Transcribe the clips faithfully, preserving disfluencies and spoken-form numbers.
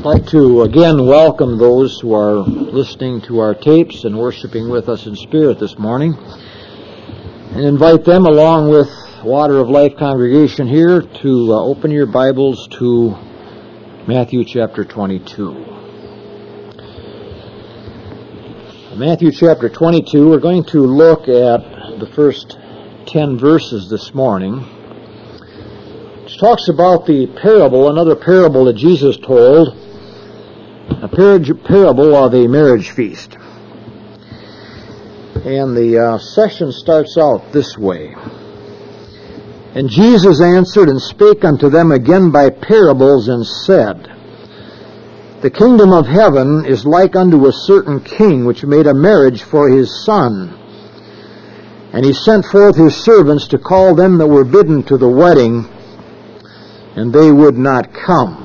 I'd like to again welcome those who are listening to our tapes and worshiping with us in spirit this morning, and invite them, along with Water of Life congregation here, to uh, open your Bibles to Matthew chapter twenty-two. Matthew chapter twenty-two, we're going to look at the first ten verses this morning, which talks about the parable, another parable that Jesus told, a parable of a marriage feast. And the uh, session starts out this way. And Jesus answered and spake unto them again by parables, and said, The kingdom of heaven is like unto a certain king, which made a marriage for his son. And he sent forth his servants to call them that were bidden to the wedding, and they would not come.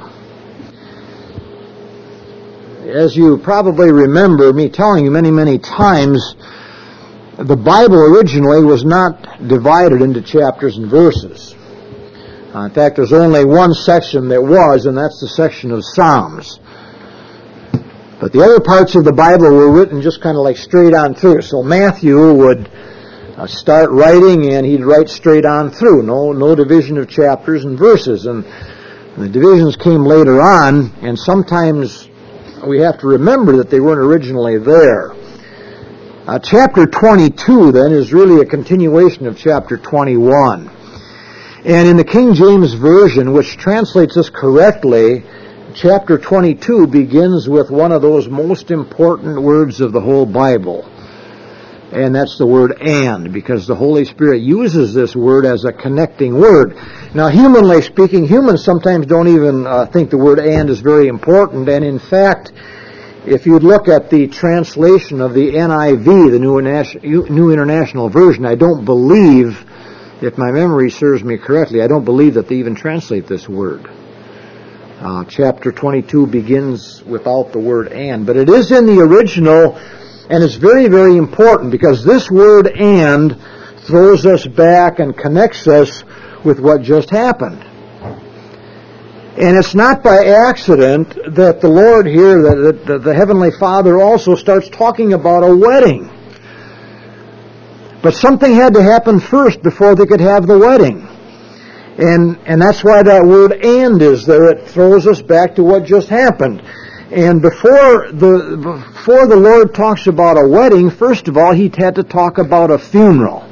As you probably remember me telling you many, many times, the Bible originally was not divided into chapters and verses. Uh, in fact, there's only one section that was, and that's the section of Psalms. But the other parts of the Bible were written just kind of like straight on through. So Matthew would uh, start writing, and he'd write straight on through. No, no division of chapters and verses. And the divisions came later on, and sometimes we have to remember that they weren't originally there. Uh, chapter twenty-two, then, is really a continuation of chapter twenty-one. And in the King James Version, which translates this correctly, chapter twenty-two begins with one of those most important words of the whole Bible. And that's the word "and," because the Holy Spirit uses this word as a connecting word. Now, humanly speaking, humans sometimes don't even uh, think the word "and" is very important. And in fact, if you look at the translation of the N I V, the New, New International Version, I don't believe, if my memory serves me correctly, I don't believe that they even translate this word. Uh, chapter twenty-two begins without the word "and," but it is in the original, and it's very, very important, because this word "and" throws us back and connects us with what just happened. And it's not by accident that the Lord here, that the, the Heavenly Father, also starts talking about a wedding. But something had to happen first before they could have the wedding. And and that's why that word "and" is there. It throws us back to what just happened. And before the before the Lord talks about a wedding, first of all, He had to talk about a funeral.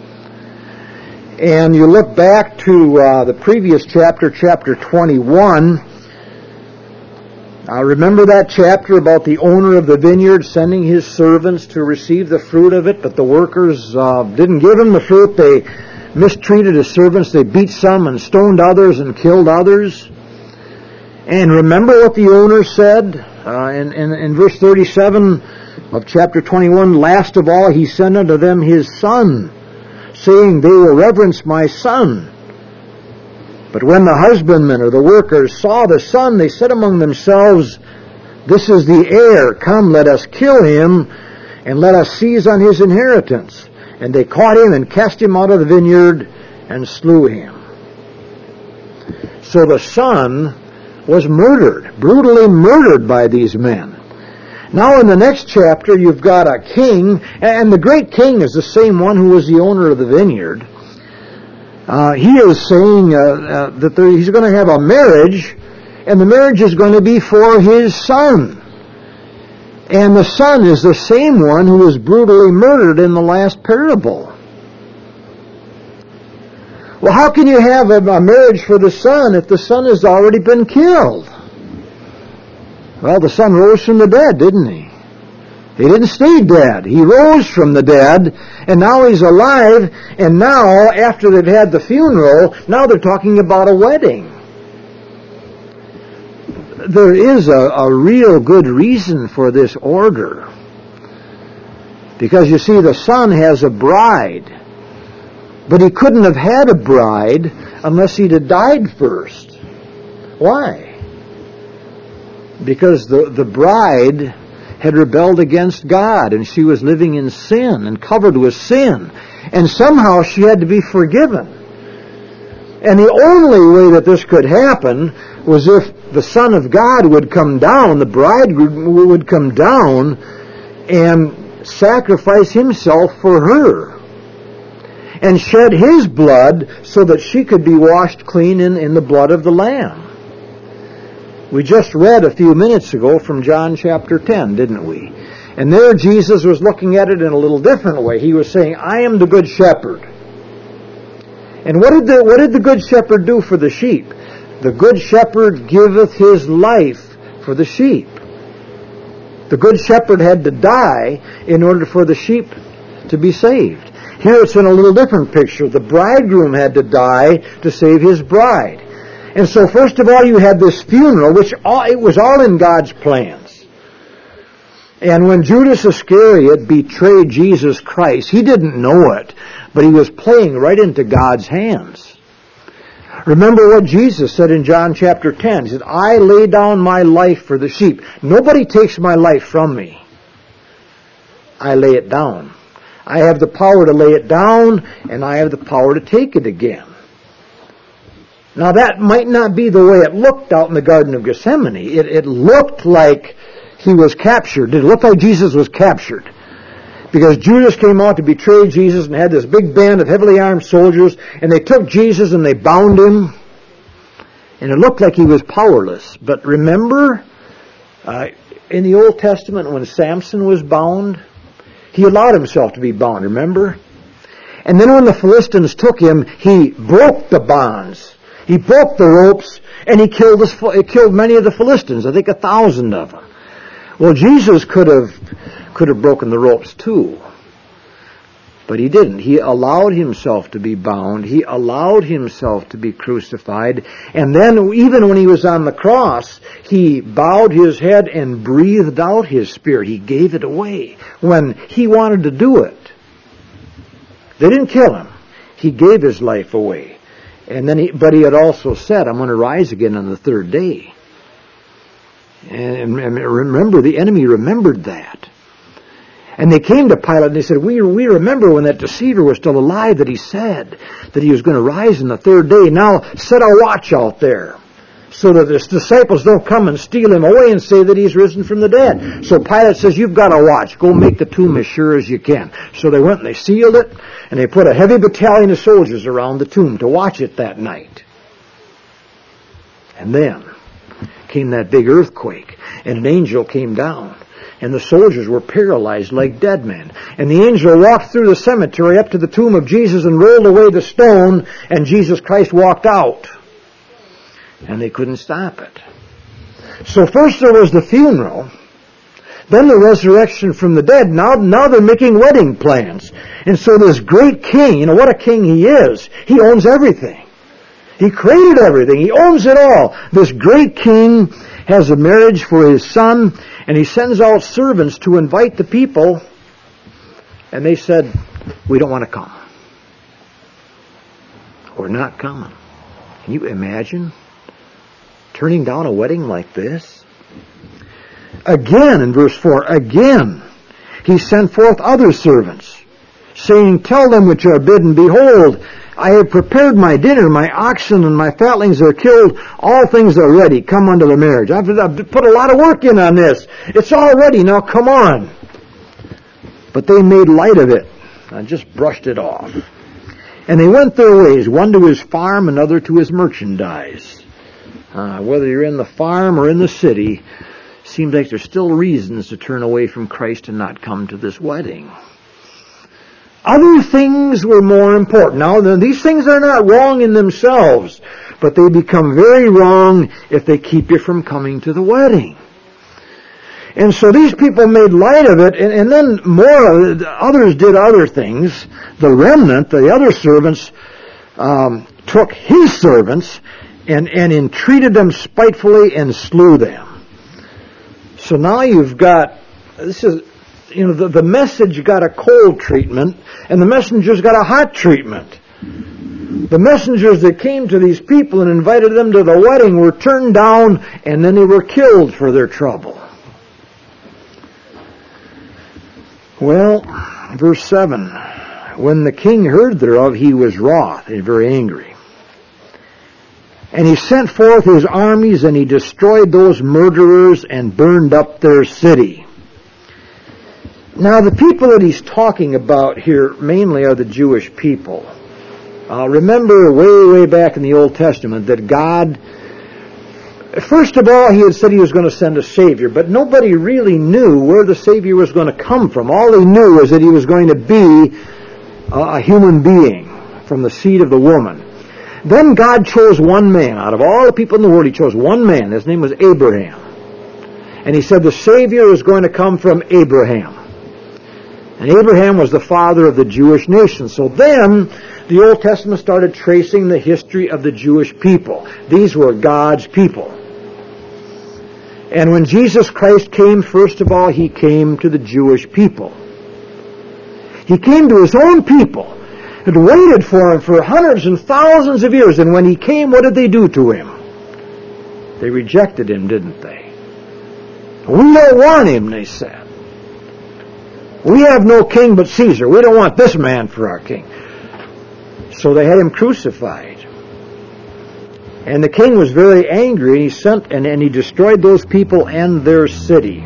And you look back to uh, the previous chapter, chapter twenty-one. Uh, remember that chapter about the owner of the vineyard sending his servants to receive the fruit of it, but the workers uh, didn't give him the fruit. They mistreated his servants. They beat some and stoned others and killed others. And remember what the owner said uh, in, in, in verse thirty-seven of chapter twenty-one, Last of all he sent unto them his son, saying, They will reverence my son. But when the husbandmen or the workers saw the son, they said among themselves, This is the heir. Come, let us kill him, and let us seize on his inheritance. And they caught him and cast him out of the vineyard and slew him. So the son was murdered, brutally murdered by these men. Now in the next chapter, you've got a king, and the great king is the same one who was the owner of the vineyard. Uh, he is saying uh, uh, that there, he's going to have a marriage, and the marriage is going to be for his son. And the son is the same one who was brutally murdered in the last parable. Well, how can you have a, a marriage for the son if the son has already been killed? Well, the son rose from the dead, didn't he? He didn't stay dead. He rose from the dead, and now he's alive, and now, after they've had the funeral, now they're talking about a wedding. There is a, a real good reason for this order. Because, you see, the son has a bride. But he couldn't have had a bride unless he'd have died first. Why? Because the, the bride had rebelled against God, and she was living in sin and covered with sin. And somehow she had to be forgiven. And the only way that this could happen was if the Son of God would come down, the bridegroom would come down and sacrifice himself for her and shed his blood so that she could be washed clean in, in the blood of the Lamb. We just read a few minutes ago from John chapter ten, didn't we? And there Jesus was looking at it in a little different way. He was saying, I am the good shepherd. And what did the, what did the good shepherd do for the sheep? The good shepherd giveth his life for the sheep. The good shepherd had to die in order for the sheep to be saved. Here it's in a little different picture. The bridegroom had to die to save his bride. And so first of all you had this funeral, which all, it was all in God's plans. And when Judas Iscariot betrayed Jesus Christ, he didn't know it, but he was playing right into God's hands. Remember what Jesus said in John chapter ten. He said, I lay down my life for the sheep. Nobody takes my life from me. I lay it down. I have the power to lay it down, and I have the power to take it again. Now that might not be the way it looked out in the Garden of Gethsemane. It, it looked like he was captured. It looked like Jesus was captured. Because Judas came out to betray Jesus and had this big band of heavily armed soldiers, and they took Jesus and they bound him. And it looked like he was powerless. But remember, uh, in the Old Testament when Samson was bound, he allowed himself to be bound, remember? And then when the Philistines took him, he broke the bonds. He broke the ropes, and he killed, this, he killed many of the Philistines, I think a thousand of them. Well, Jesus could have could have broken the ropes too. But he didn't. He allowed himself to be bound. He allowed himself to be crucified. And then even when he was on the cross, he bowed his head and breathed out his spirit. He gave it away when he wanted to do it. They didn't kill him. He gave his life away. And then he, but he had also said, I'm going to rise again on the third day. And, and remember, the enemy remembered that. And they came to Pilate and they said, we, we remember when that deceiver was still alive that he said that he was going to rise on the third day. Now set a watch out there so that his disciples don't come and steal him away and say that he's risen from the dead. So Pilate says, you've got a watch. Go make the tomb as sure as you can. So they went and they sealed it, and they put a heavy battalion of soldiers around the tomb to watch it that night. And then came that big earthquake, and an angel came down. And the soldiers were paralyzed like dead men. And the angel walked through the cemetery up to the tomb of Jesus and rolled away the stone, and Jesus Christ walked out. And they couldn't stop it. So first there was the funeral, then the resurrection from the dead. Now, now they're making wedding plans. And so this great king, you know what a king he is. He owns everything. He created everything. He owns it all. This great king has a marriage for his son, and he sends out servants to invite the people, and they said, we don't want to come. We're not coming. Can you imagine turning down a wedding like this? Again, in verse four, again, he sent forth other servants, saying, tell them which are bidden, behold, I have prepared my dinner, my oxen and my fatlings are killed, all things are ready, come unto the marriage. I've, I've put a lot of work in on this. It's all ready, now come on. But they made light of it and just brushed it off. And they went their ways, one to his farm, another to his merchandise. Uh, whether you're in the farm or in the city, seems like there's still reasons to turn away from Christ and not come to this wedding. Other things were more important. Now, these things are not wrong in themselves, but they become very wrong if they keep you from coming to the wedding. And so these people made light of it, and, and then more, others did other things. The remnant, the other servants, um, took his servants and, and entreated them spitefully and slew them. So now you've got, this is, you know, the, the message got a cold treatment, and the messengers got a hot treatment. The messengers that came to these people and invited them to the wedding were turned down, and then they were killed for their trouble. Well, verse seven, when the king heard thereof, he was wroth and very angry. And he sent forth his armies, and he destroyed those murderers and burned up their city. Now, the people that he's talking about here mainly are the Jewish people. Uh, remember way, way back in the Old Testament that God, first of all, he had said he was going to send a Savior, but nobody really knew where the Savior was going to come from. All they knew was that he was going to be a human being from the seed of the woman. Then God chose one man. Out of all the people in the world, he chose one man. His name was Abraham. And he said the Savior is going to come from Abraham. And Abraham was the father of the Jewish nation. So then, the Old Testament started tracing the history of the Jewish people. These were God's people. And when Jesus Christ came, first of all, he came to the Jewish people. He came to his own people, had waited for him for hundreds and thousands of years, and when he came, what did they do to him? They rejected him, didn't they? We don't want him, they said. We have no king but Caesar. We don't want this man for our king. So they had him crucified. And the king was very angry, and he sent and, and he destroyed those people and their city.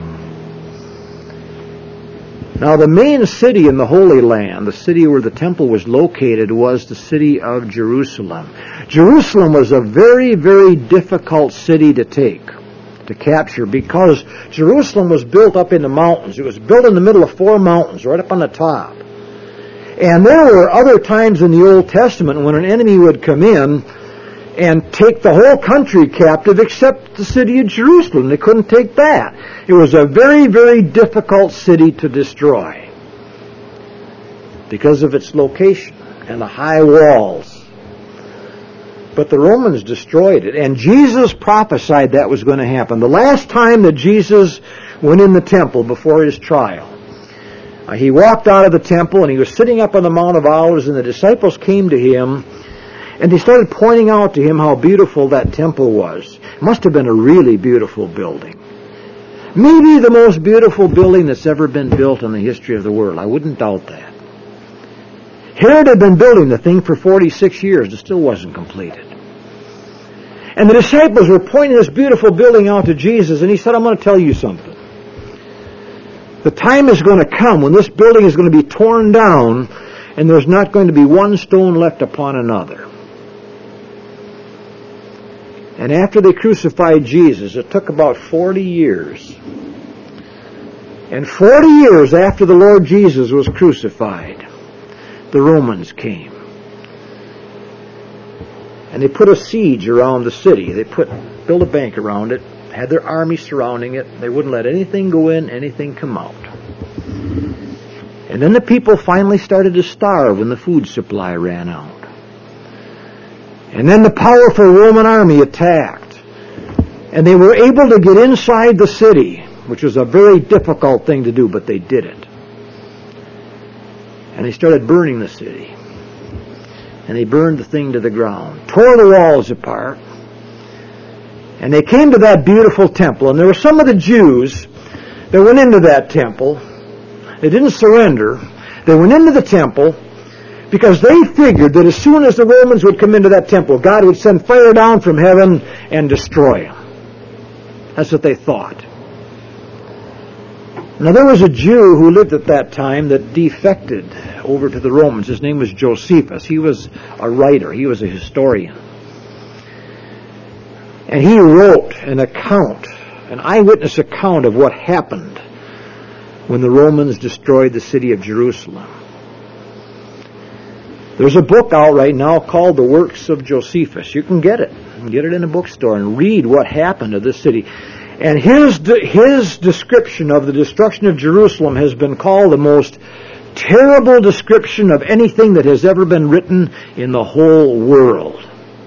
Now, the main city in the Holy Land, the city where the temple was located, was the city of Jerusalem. Jerusalem was a very, very difficult city to take, to capture, because Jerusalem was built up in the mountains. It was built in the middle of four mountains, right up on the top. And there were other times in the Old Testament when an enemy would come in and take the whole country captive except the city of Jerusalem. They couldn't take that. It was a very, very difficult city to destroy because of its location and the high walls. But the Romans destroyed it, and Jesus prophesied that was going to happen. The last time that Jesus went in the temple before his trial, uh, he walked out of the temple, and he was sitting up on the Mount of Olives, and the disciples came to him, and they started pointing out to him how beautiful that temple was. It must have been a really beautiful building. Maybe the most beautiful building that's ever been built in the history of the world. I wouldn't doubt that. Herod had been building the thing for forty-six years. It still wasn't completed. And the disciples were pointing this beautiful building out to Jesus, and he said, I'm going to tell you something. The time is going to come when this building is going to be torn down, and there's not going to be one stone left upon another. And after they crucified Jesus, it took about forty years. And forty years after the Lord Jesus was crucified, the Romans came. And they put a siege around the city. They put built a bank around it, had their army surrounding it. They wouldn't let anything go in, anything come out. And then the people finally started to starve when the food supply ran out. And then the powerful Roman army attacked. And they were able to get inside the city, which was a very difficult thing to do, but they did it. And they started burning the city. And they burned the thing to the ground, tore the walls apart. And they came to that beautiful temple, and there were some of the Jews that went into that temple. They didn't surrender. They went into the temple because they figured that as soon as the Romans would come into that temple, God would send fire down from heaven and destroy them. That's what they thought. Now, there was a Jew who lived at that time that defected over to the Romans. His name was Josephus. He was a writer. He was a historian. And he wrote an account, an eyewitness account of what happened when the Romans destroyed the city of Jerusalem. There's a book out right now called The Works of Josephus. You can get it. You can get it in a bookstore and read what happened to this city. And his, his description of the destruction of Jerusalem has been called the most terrible description of anything that has ever been written in the whole world.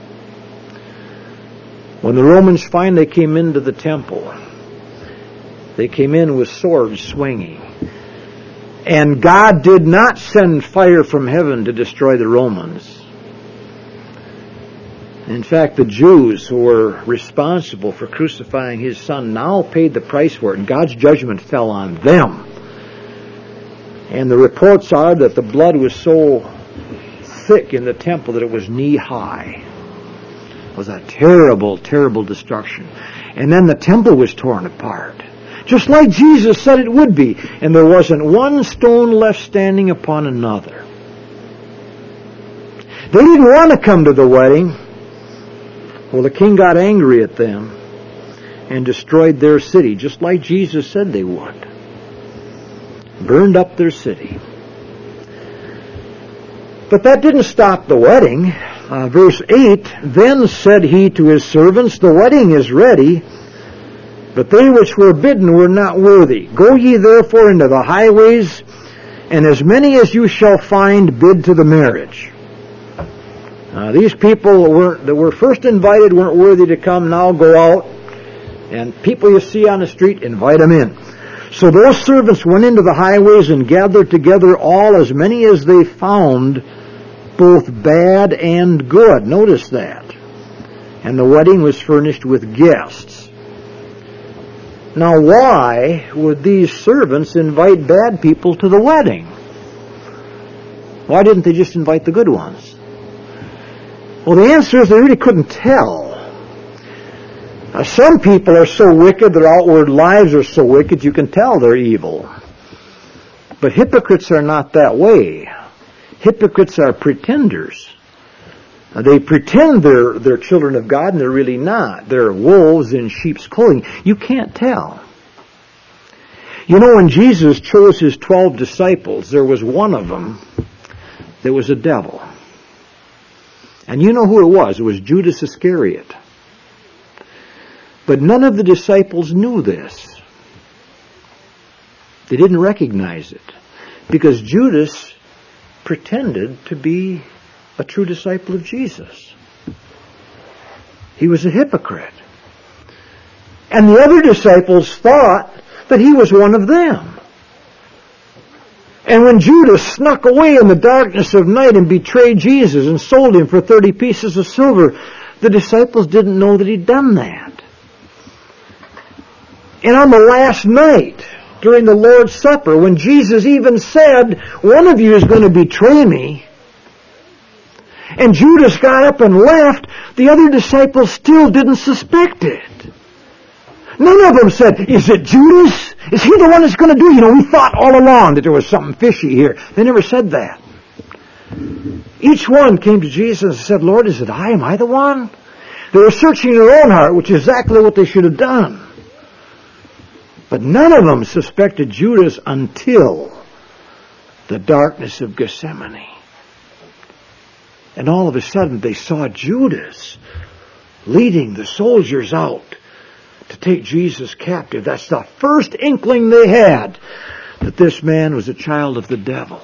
When the Romans finally came into the temple, they came in with swords swinging. And God did not send fire from heaven to destroy the Romans. In fact, the Jews who were responsible for crucifying his son now paid the price for it, and God's judgment fell on them. And the reports are that the blood was so thick in the temple that it was knee high. was a terrible, terrible destruction. And then the temple was torn apart, just like Jesus said it would be. And there wasn't one stone left standing upon another. They didn't want to come to the wedding. Well, the king got angry at them and destroyed their city, just like Jesus said they would. Burned up their city. But that didn't stop the wedding. Uh, verse eight, then said he to his servants, the wedding is ready, but they which were bidden were not worthy. Go ye therefore into the highways, and as many as you shall find, bid to the marriage. Uh, these people weren't, that were first invited weren't worthy to come. Now go out, and people you see on the street, invite them in. So those servants went into the highways and gathered together all, as many as they found, both bad and good. Notice that. And the wedding was furnished with guests. Now why would these servants invite bad people to the wedding? Why didn't they just invite the good ones? Well, the answer is they really couldn't tell. Now, some people are so wicked, their outward lives are so wicked, you can tell they're evil. But hypocrites are not that way. Hypocrites are pretenders. Now, they pretend they're, they're children of God, and they're really not. They're wolves in sheep's clothing. You can't tell. You know, when Jesus chose his twelve disciples, there was one of them that was a devil. And you know who it was. It was Judas Iscariot. But none of the disciples knew this. They didn't recognize it. Because Judas pretended to be a true disciple of Jesus. He was a hypocrite. And the other disciples thought that he was one of them. And when Judas snuck away in the darkness of night and betrayed Jesus and sold him for thirty pieces of silver, the disciples didn't know that he'd done that. And on the last night, during the Lord's Supper, when Jesus even said, one of you is going to betray me, and Judas got up and left, the other disciples still didn't suspect it. None of them said, is it Judas? Is he the one that's going to do it? You know, we thought all along that there was something fishy here. They never said that. Each one came to Jesus and said, Lord, is it I? Am I the one? They were searching their own heart, which is exactly what they should have done. But none of them suspected Judas until the darkness of Gethsemane. And all of a sudden they saw Judas leading the soldiers out to take Jesus captive. That's the first inkling they had that this man was a child of the devil.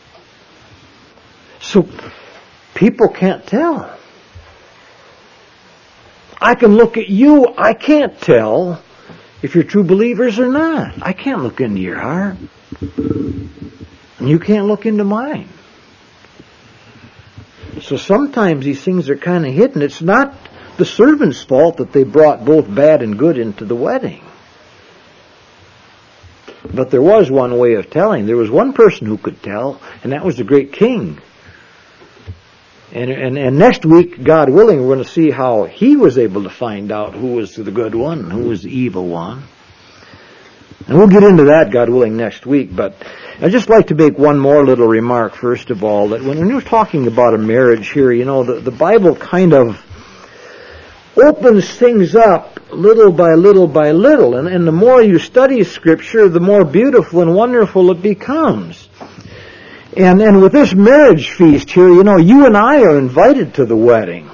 So people can't tell. I can look at you, I can't tell if you're true believers or not. I can't look into your heart. And you can't look into mine. So sometimes these things are kind of hidden. It's not the servants' fault that they brought both bad and good into the wedding. But there was one way of telling. There was one person who could tell, and that was the great king. And, and, and next week, God willing, we're going to see how he was able to find out who was the good one and who was the evil one. And we'll get into that, God willing, next week. But I'd just like to make one more little remark, first of all, that when we're talking about a marriage here, you know, the, the Bible kind of opens things up little by little by little. And, and the more you study Scripture, the more beautiful and wonderful it becomes. And, and with this marriage feast here, you know, you and I are invited to the wedding.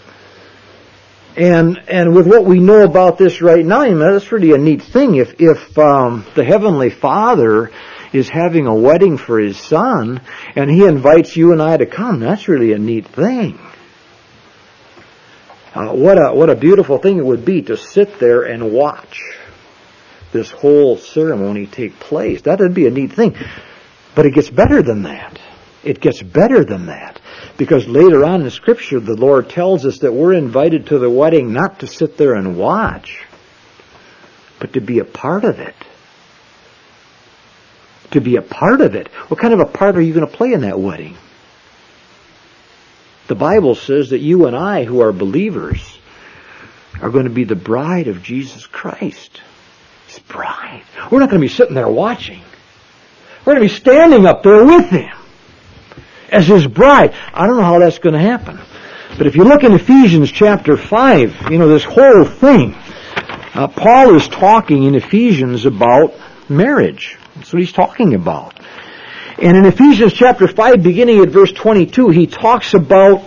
And and with what we know about this right now, you know, that's really a neat thing. If if um, the Heavenly Father is having a wedding for His Son, and He invites you and I to come, that's really a neat thing. Uh, what a what a beautiful thing it would be to sit there and watch this whole ceremony take place. That would be a neat thing. But it gets better than that. It gets better than that. Because later on in Scripture, the Lord tells us that we're invited to the wedding not to sit there and watch, but to be a part of it. To be a part of it. What kind of a part are you going to play in that wedding? The Bible says that you and I, who are believers, are going to be the bride of Jesus Christ. His bride. We're not going to be sitting there watching. We're going to be standing up there with Him as His bride. I don't know how that's going to happen. But if you look in Ephesians chapter five, you know, this whole thing, uh, Paul is talking in Ephesians about marriage. That's what he's talking about. And in Ephesians chapter five, beginning at verse twenty-two, he talks about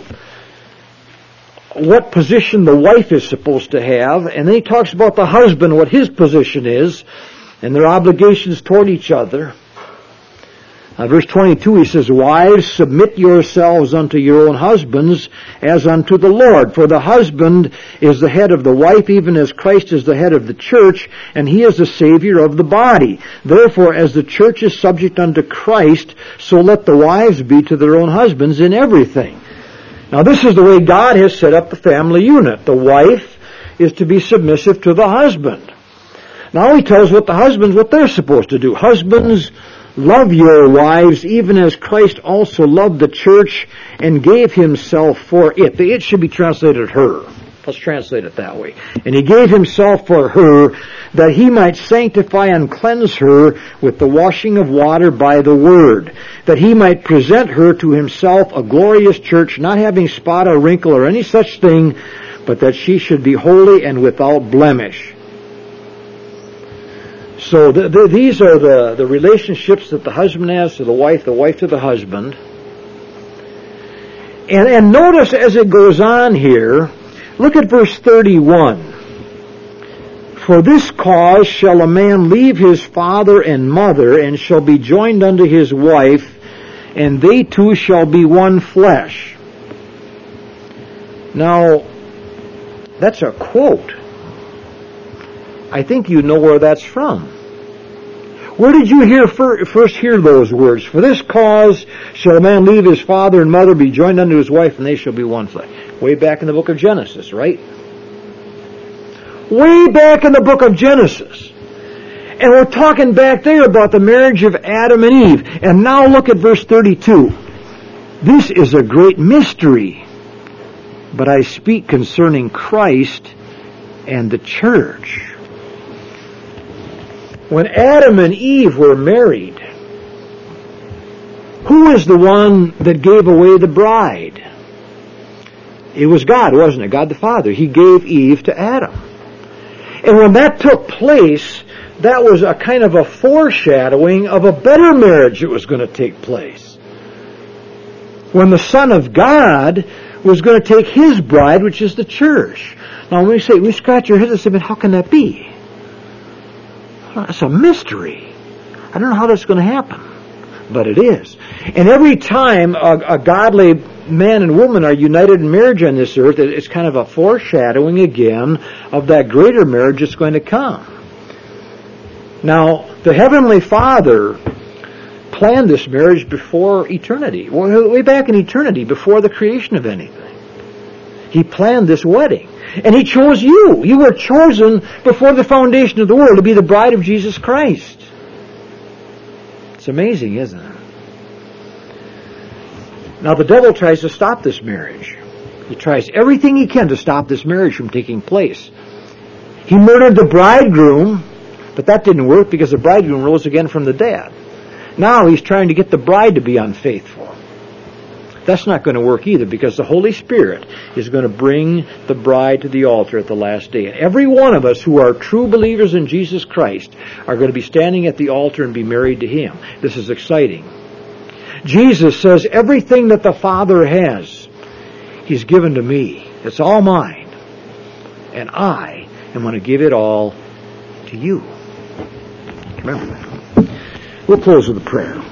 what position the wife is supposed to have, and then he talks about the husband, what his position is, and their obligations toward each other. Uh, verse twenty-two, he says, "Wives, submit yourselves unto your own husbands as unto the Lord. For the husband is the head of the wife, even as Christ is the head of the church, and He is the Savior of the body. Therefore, as the church is subject unto Christ, so let the wives be to their own husbands in everything." Now, this is the way God has set up the family unit. The wife is to be submissive to the husband. Now He tells what the husbands, what they're supposed to do. Husbands, love your wives, even as Christ also loved the church and gave Himself for it. The it should be translated her. Let's translate it that way. "And He gave Himself for her, that He might sanctify and cleanse her with the washing of water by the word, that He might present her to Himself a glorious church, not having spot or wrinkle or any such thing, but that she should be holy and without blemish." So the, the, these are the, the relationships that the husband has to the wife, the wife to the husband. And, and notice as it goes on here, look at verse thirty-one. "For this cause shall a man leave his father and mother, and shall be joined unto his wife, and they two shall be one flesh." Now, that's a quote. I think you know where that's from. Where did you hear first hear those words? "For this cause shall a man leave his father and mother, be joined unto his wife, and they shall be one flesh." Way back in the book of Genesis, right? Way back in the book of Genesis. And we're talking back there about the marriage of Adam and Eve. And now look at verse thirty-two. "This is a great mystery, but I speak concerning Christ and the church." When Adam and Eve were married, who is the one that gave away the bride? It was God, wasn't it? God the Father. He gave Eve to Adam. And when that took place, that was a kind of a foreshadowing of a better marriage that was going to take place. When the Son of God was going to take His bride, which is the church. Now when we say, we scratch our heads and say, but how can that be? Well, that's a mystery. I don't know how that's going to happen. But it is. And every time a, a godly man and woman are united in marriage on this earth, it's kind of a foreshadowing again of that greater marriage that's going to come. Now, the Heavenly Father planned this marriage before eternity. Way back in eternity, before the creation of anything. He planned this wedding. And He chose you. You were chosen before the foundation of the world to be the bride of Jesus Christ. It's amazing, isn't it? Now the devil tries to stop this marriage. He tries everything he can to stop this marriage from taking place. He murdered the bridegroom, but that didn't work because the bridegroom rose again from the dead. Now he's trying to get the bride to be unfaithful. That's not going to work either because the Holy Spirit is going to bring the bride to the altar at the last day. And every one of us who are true believers in Jesus Christ are going to be standing at the altar and be married to Him. This is exciting. Jesus says, everything that the Father has, He's given to me. It's all mine. And I am going to give it all to you. Remember that. We'll close with a prayer.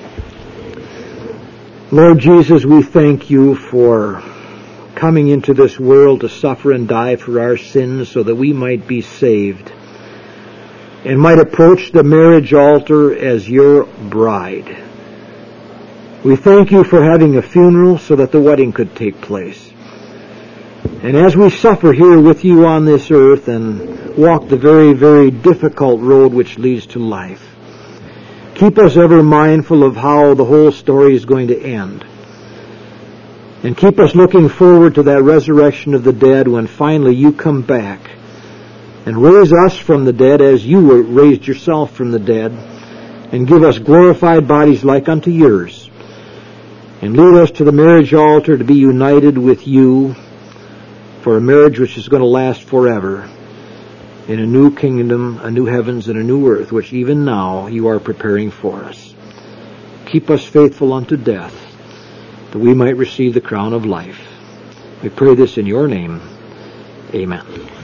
Lord Jesus, we thank You for coming into this world to suffer and die for our sins so that we might be saved and might approach the marriage altar as Your bride. We thank You for having a funeral so that the wedding could take place. And as we suffer here with You on this earth and walk the very, very difficult road which leads to life, keep us ever mindful of how the whole story is going to end. And keep us looking forward to that resurrection of the dead when finally you come back and raise us from the dead as you were raised yourself from the dead, and give us glorified bodies like unto yours, and lead us to the marriage altar to be united with you for a marriage which is going to last forever in a new kingdom, a new heavens, and a new earth, which even now you are preparing for us. Keep us faithful unto death, that we might receive the crown of life. We pray this in your name. Amen.